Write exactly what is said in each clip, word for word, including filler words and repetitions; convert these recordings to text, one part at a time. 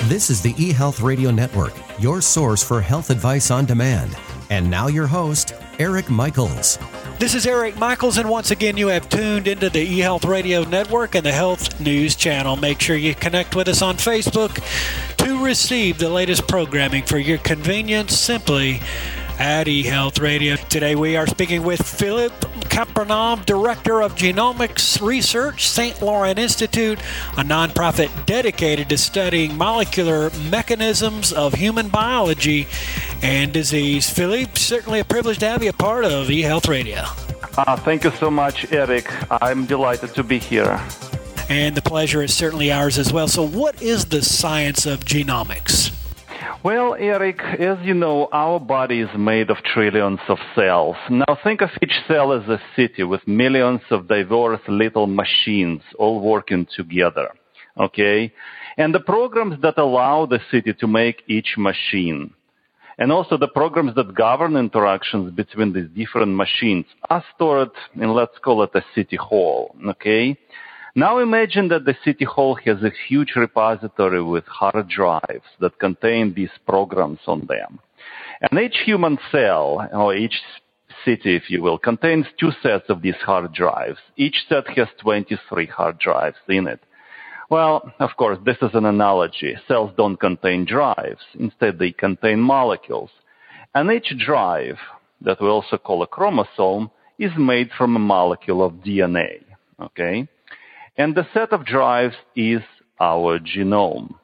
This is the eHealth Radio Network, your source for health advice on demand. And now your host, Eric Michaels. This is Eric Michaels, and once again, you have tuned into the eHealth Radio Network and the Health News Channel. Make sure you connect with us on Facebook to receive the latest programming for your convenience simply at eHealth Radio. Today we are speaking with Philip Kapranov, Director of Genomics Research, Saint Laurent Institute, a nonprofit dedicated to studying molecular mechanisms of human biology and disease. Philip, certainly a privilege to have you a part of eHealth Radio. Uh, thank you so much, Eric. I'm delighted to be here. And the pleasure is certainly ours as well. So what is the science of genomics? Well, Eric, as you know, our body is made of trillions of cells. Now think of each cell as a city with millions of diverse little machines all working together, okay? And the programs that allow the city to make each machine, and also the programs that govern interactions between these different machines, are stored in, let's call it a city hall, okay? Now imagine that the city hall has a huge repository with hard drives that contain these programs on them. And each human cell, or each city, if you will, contains two sets of these hard drives. Each set has twenty-three hard drives in it. Well, of course, this is an analogy. Cells don't contain drives. Instead, they contain molecules. And each drive, that we also call a chromosome, is made from a molecule of D N A, okay? And the set of drives is our genome.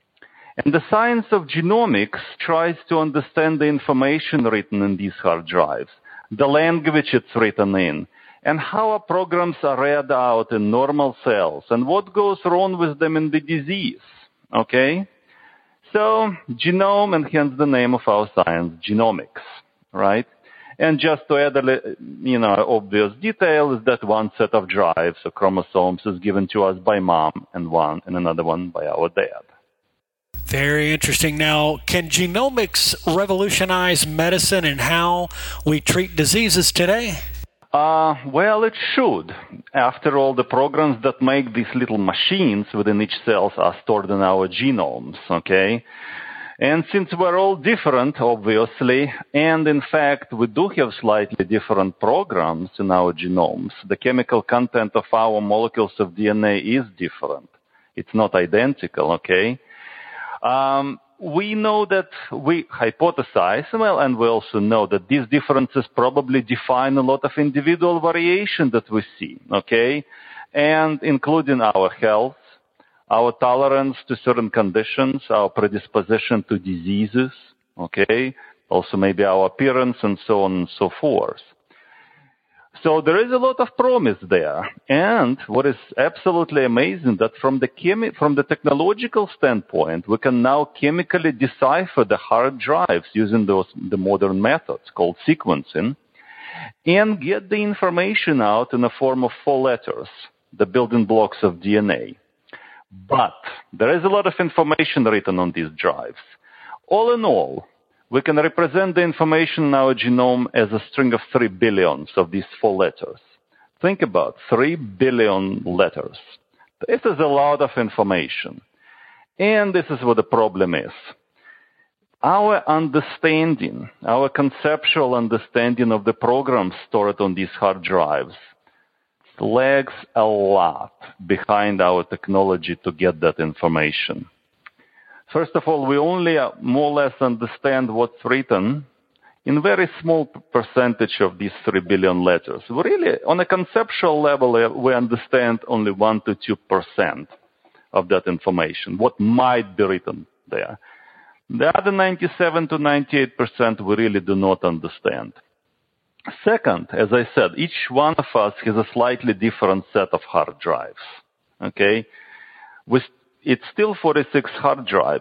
And the science of genomics tries to understand the information written in these hard drives, the language it's written in, and how our programs are read out in normal cells, and what goes wrong with them in the disease, okay? So, genome, and hence the name of our science, genomics, right? And just to add a you know, obvious detail is that one set of drives or chromosomes is given to us by mom and one and another one by our dad. Very interesting. Now, can genomics revolutionize medicine and how we treat diseases today? Uh, well, it should. After all, the programs that make these little machines within each cell are stored in our genomes, okay? And since we're all different, obviously, and in fact, we do have slightly different programs in our genomes, the chemical content of our molecules of D N A is different. It's not identical, okay? Um, we know that we hypothesize, well, and we also know that these differences probably define a lot of individual variation that we see, okay? And including our health, our tolerance to certain conditions, our predisposition to diseases, okay, also maybe our appearance and so on and so forth. So there is a lot of promise there. And what is absolutely amazing that from the chemi- from the technological standpoint, we can now chemically decipher the hard drives using those the modern methods called sequencing and get the information out in the form of four letters, the building blocks of D N A. But there is a lot of information written on these drives. All in all, we can represent the information in our genome as a string of three billions of these four letters. Think about three billion letters. This is a lot of information. And this is what the problem is. Our understanding, our conceptual understanding of the programs stored on these hard drives lags a lot behind our technology to get that information. First of all, we only more or less understand what's written in very small percentage of these three billion letters. We really, on a conceptual level, we understand only one to two percent of that information, what might be written there. The other ninety-seven to ninety-eight percent we really do not understand. Second, as I said, each one of us has a slightly different set of hard drives, okay? With, it's still forty-six hard drives,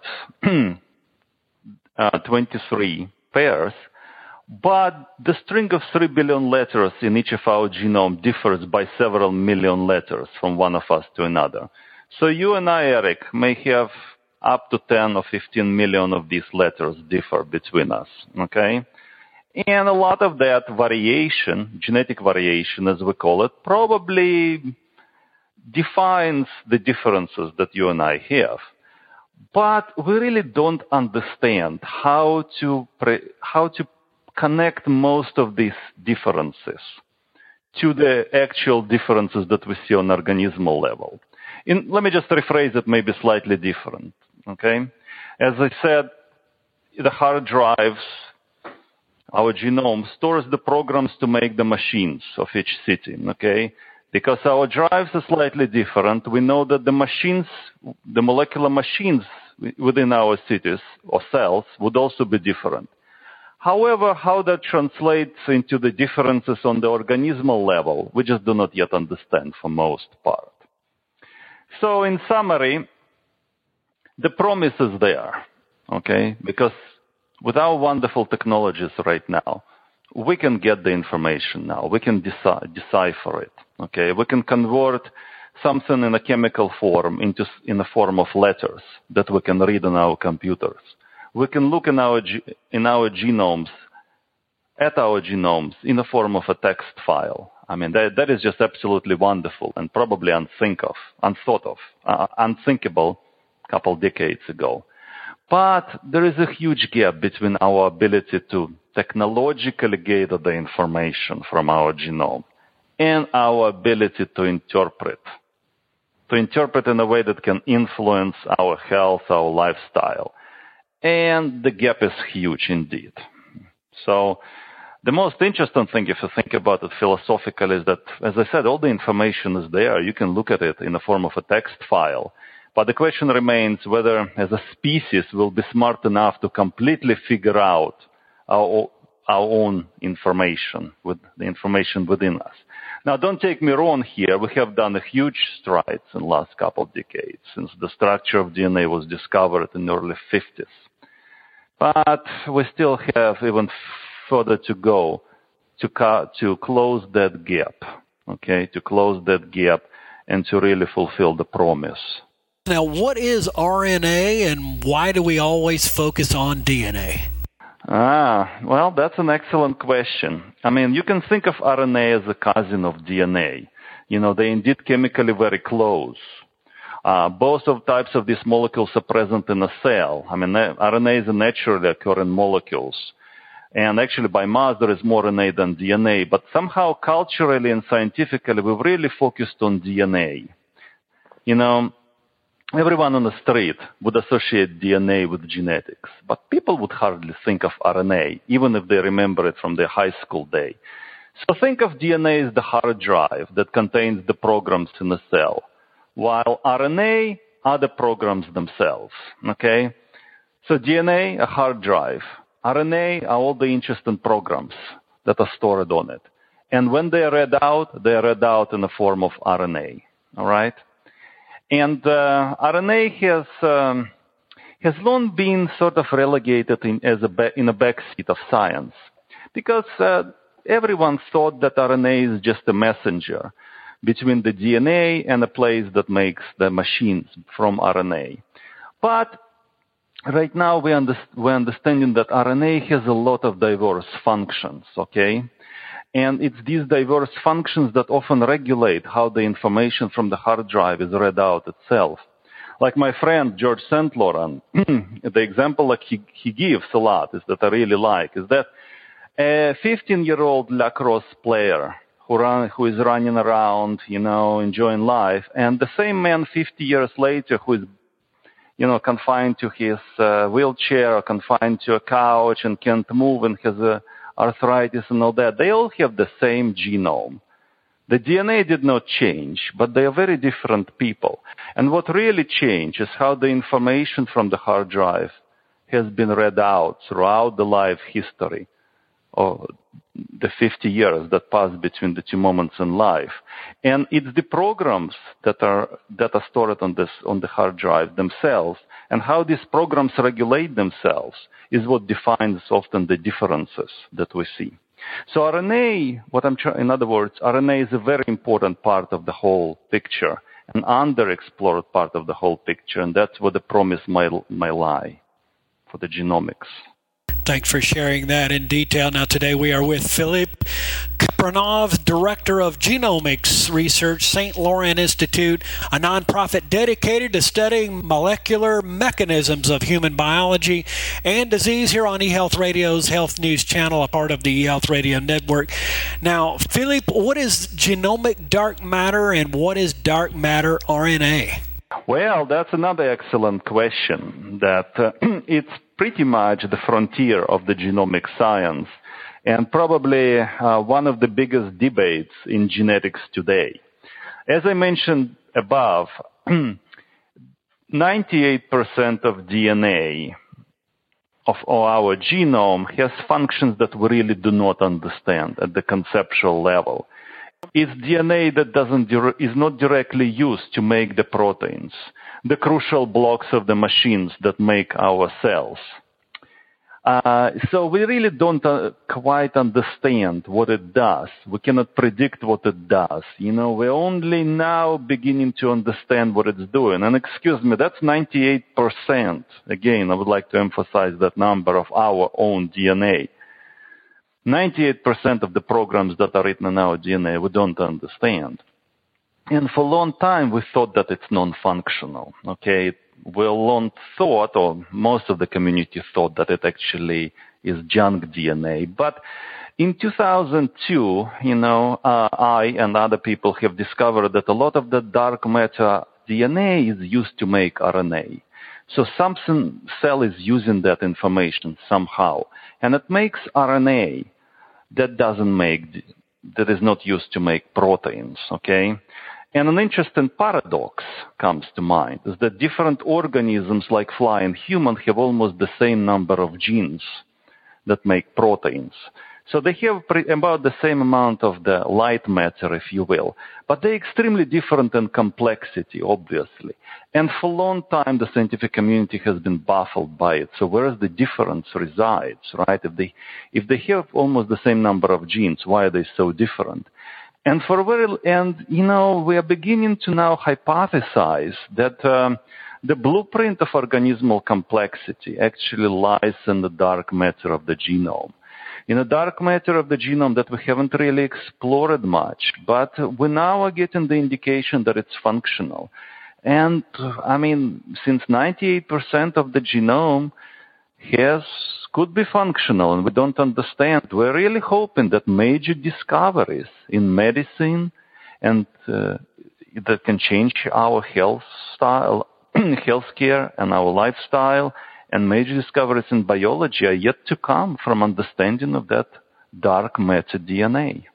uh, twenty-three pairs, but the string of three billion letters in each of our genome differs by several million letters from one of us to another. So you and I, Eric, may have up to ten or fifteen million of these letters differ between us, okay? And a lot of that variation, genetic variation as we call it, probably defines the differences that you and I have. But we really don't understand how to pre- how to connect most of these differences to the actual differences that we see on organismal level. In, let me just rephrase it maybe slightly different, okay? As I said, the hard drives, our genome, stores the programs to make the machines of each city, okay? Because our drives are slightly different, we know that the machines, the molecular machines within our cities or cells would also be different. However, how that translates into the differences on the organismal level, we just do not yet understand for most part. So in summary, the promise is there, okay? Because with our wonderful technologies right now, we can get the information now. We can deci- decipher it, okay? We can convert something in a chemical form into in the form of letters that we can read on our computers. We can look in our in our genomes, at our genomes, in the form of a text file. I mean, that, that is just absolutely wonderful and probably unthink of, unthought of, uh, unthinkable a couple decades ago. But there is a huge gap between our ability to technologically gather the information from our genome and our ability to interpret, to interpret in a way that can influence our health, our lifestyle. And the gap is huge indeed. So the most interesting thing, if you think about it philosophically, is that, as I said, all the information is there. You can look at it in the form of a text file. But the question remains whether, as a species, we'll be smart enough to completely figure out our, our own information, with the information within us. Now, don't take me wrong here. We have done a huge strides in the last couple of decades since the structure of D N A was discovered in the early fifties. But we still have even further to go to co- to close that gap, okay, to close that gap and to really fulfill the promise. Now, what is R N A and why do we always focus on D N A? Ah, well, that's an excellent question. I mean, you can think of R N A as a cousin of D N A. You know, they're indeed chemically very close. Uh, both of types of these molecules are present in a cell. I mean, R N A is a naturally occurring molecules. And actually, by mass, there is more R N A than D N A. But somehow, culturally and scientifically, we've really focused on D N A. You know, everyone on the street would associate D N A with genetics. But people would hardly think of R N A, even if they remember it from their high school day. So think of D N A as the hard drive that contains the programs in the cell, while R N A are the programs themselves, okay? So D N A, a hard drive. R N A are all the interesting programs that are stored on it. And when they are read out, they are read out in the form of R N A, all right? And uh, R N A has um, has long been sort of relegated in, as a ba- in a backseat of science because uh, everyone thought that R N A is just a messenger between the D N A and the place that makes the machines from R N A. But right now we under, we're understanding that R N A has a lot of diverse functions, okay? And it's these diverse functions that often regulate how the information from the hard drive is read out itself. Like my friend George Saint Laurent, the example that he, he gives a lot is that I really like, is that a fifteen-year-old lacrosse player who, run, who is running around, you know, enjoying life, and the same man fifty years later who is, you know, confined to his uh, wheelchair or confined to a couch and can't move and has a arthritis and all that, they all have the same genome. The D N A did not change, but they are very different people. And what really changed is how the information from the hard drive has been read out throughout the life history of the fifty years that passed between the two moments in life. And it's the programs that are that are stored on this on the hard drive themselves, and how these programs regulate themselves is what defines often the differences that we see. So R N A, what I'm trying, in other words, R N A is a very important part of the whole picture, an underexplored part of the whole picture, and that's where the promise might, might lie for the genomics. Thanks for sharing that in detail. Now, today we are with Filip Pranav, Director of Genomics Research, Saint Laurent Institute, a nonprofit dedicated to studying molecular mechanisms of human biology and disease here on eHealth Radio's Health News Channel, a part of the eHealth Radio Network. Now, Philippe, what is genomic dark matter and what is dark matter R N A? Well, that's another excellent question. That uh, it's pretty much the frontier of the genomic science and probably uh, one of the biggest debates in genetics today. As I mentioned above, ninety-eight percent of D N A of our genome has functions that we really do not understand at the conceptual level. It's D N A that doesn't is not directly used to make the proteins, the crucial blocks of the machines that make our cells. Uh, so we really don't uh, quite understand what it does. We cannot predict what it does. You know, we're only now beginning to understand what it's doing. And excuse me, that's ninety-eight percent. Again, I would like to emphasize that number of our own D N A. ninety-eight percent of the programs that are written in our D N A we don't understand. And for a long time we thought that it's non-functional. Okay, we long thought, or most of the community thought, that it actually is junk D N A. But in two thousand two, you know, uh, I and other people have discovered that a lot of the dark matter D N A is used to make R N A. So some cell is using that information somehow, and it makes R N A that doesn't make, that is not used to make proteins, okay? And an interesting paradox comes to mind, is that different organisms like fly and human have almost the same number of genes that make proteins. So they have pre- about the same amount of the light matter, if you will, but they're extremely different in complexity, obviously. And for a long time, the scientific community has been baffled by it. So where is the difference resides, right? If they, if they have almost the same number of genes, why are they so different? And for a very, and you know, we are beginning to now hypothesize that um, the blueprint of organismal complexity actually lies in the dark matter of the genome. In the dark matter of the genome that we haven't really explored much, but we now are getting the indication that it's functional. And, I mean, since ninety-eight percent of the genome has, could be functional and we don't understand, we're really hoping that major discoveries in medicine and uh, that can change our health style, healthcare and our lifestyle, and major discoveries in biology are yet to come from understanding of that dark matter D N A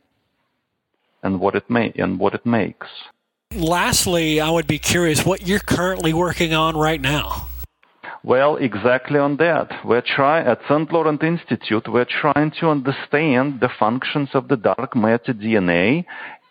and what it may and what it makes. Lastly, I would be curious what you're currently working on right now. Well, exactly on that. We're trying at Saint Laurent Institute. We're trying to understand the functions of the dark matter D N A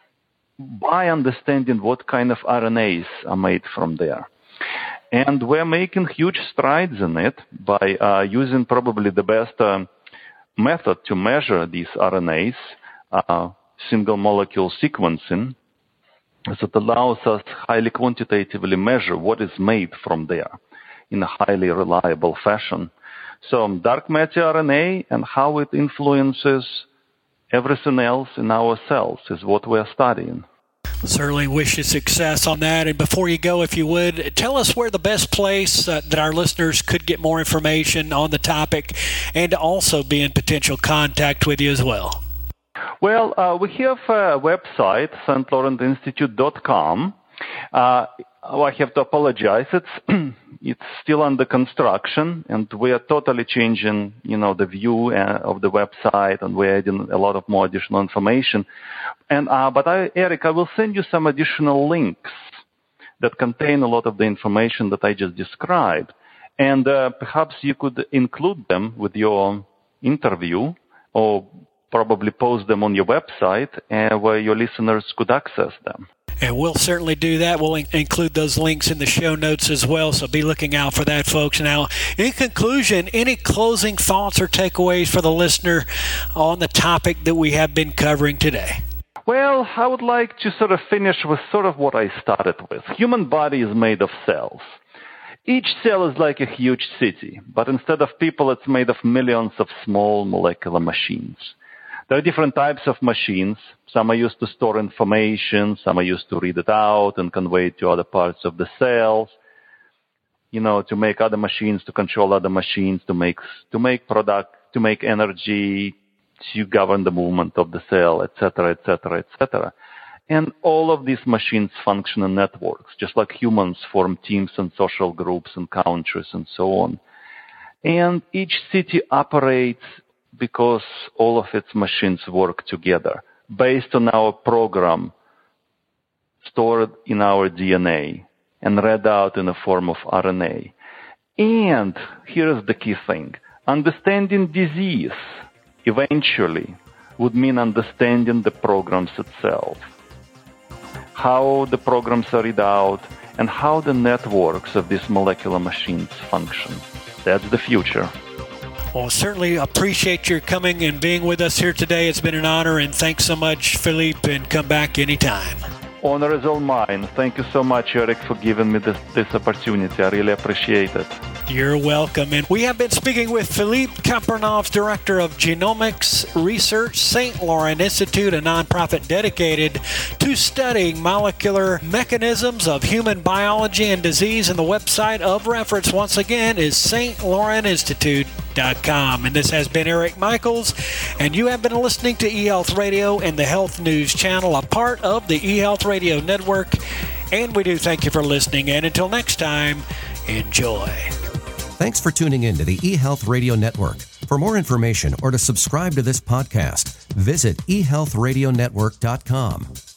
by understanding what kind of R N As are made from there. And we're making huge strides in it by uh, using probably the best uh, method to measure these R N As, uh, single molecule sequencing, that allows us highly quantitatively measure what is made from there in a highly reliable fashion. So dark matter R N A and how it influences everything else in our cells is what we're studying. Certainly wish you success on that. And before you go, if you would, tell us where the best place uh, that our listeners could get more information on the topic and to also be in potential contact with you as well. Well, uh, we have a website, Saint Laurent Institute dot com. Uh, oh, I have to apologize. It's it's still under construction, and we are totally changing, you know, the view uh, of the website, and we're adding a lot of more additional information. And uh, but I, Eric, I will send you some additional links that contain a lot of the information that I just described, and uh, perhaps you could include them with your interview, or probably post them on your website, uh, where your listeners could access them. And we'll certainly do that. We'll in- include those links in the show notes as well, so be looking out for that, folks. Now, in conclusion, any closing thoughts or takeaways for the listener on the topic that we have been covering today? Well, I would like to sort of finish with sort of what I started with. Human body is made of cells. Each cell is like a huge city, but instead of people, it's made of millions of small molecular machines. There are different types of machines. Some are used to store information. Some are used to read it out and convey it to other parts of the cells. You know, to make other machines, to control other machines, to make to make product, to make energy, to govern the movement of the cell, et cetera, et cetera, et cetera. And all of these machines function in networks, just like humans form teams and social groups and countries and so on. And each city operates because all of its machines work together based on our program stored in our D N A and read out in the form of R N A. And here's the key thing. Understanding disease eventually would mean understanding the programs itself, how the programs are read out, and how the networks of these molecular machines function. That's the future. Well, certainly appreciate your coming and being with us here today. It's been an honor, and thanks so much, Philippe, and come back anytime. Honor is all mine. Thank you so much, Eric, for giving me this, this opportunity. I really appreciate it. You're welcome. And we have been speaking with Philippe Kapranovs, Director of Genomics Research, Saint Laurent Institute, a nonprofit dedicated to studying molecular mechanisms of human biology and disease. And the website of reference, once again, is Saint Laurent Institute dot com. And this has been Eric Michaels, and you have been listening to eHealth Radio and the Health News Channel, a part of the eHealth Radio Network. And we do thank you for listening. And until next time, enjoy. Thanks for tuning in to the eHealth Radio Network. For more information or to subscribe to this podcast, visit e health radio network dot com.